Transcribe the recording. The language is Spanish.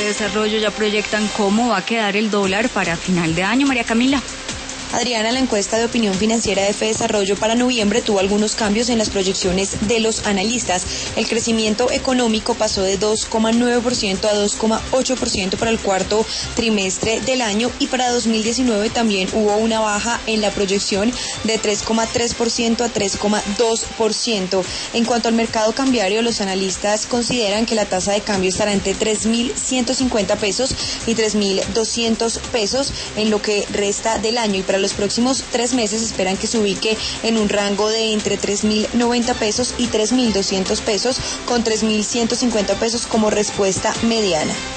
de Desarrollo ya proyectan cómo va a quedar el dólar para final de año. María Camila. Adriana, la encuesta de opinión financiera de Fedesarrollo para noviembre tuvo algunos cambios en las proyecciones de los analistas. El crecimiento económico pasó de 2,9% a 2,8% para el cuarto trimestre del año, y para 2019 también hubo una baja en la proyección de 3,3% a 3,2%. En cuanto al mercado cambiario, los analistas consideran que la tasa de cambio estará entre 3.150 pesos y 3.200 pesos en lo que resta del año, y para los próximos 3 meses esperan que se ubique en un rango de entre 3.090 pesos y 3.200 pesos, con 3.150 pesos como respuesta mediana.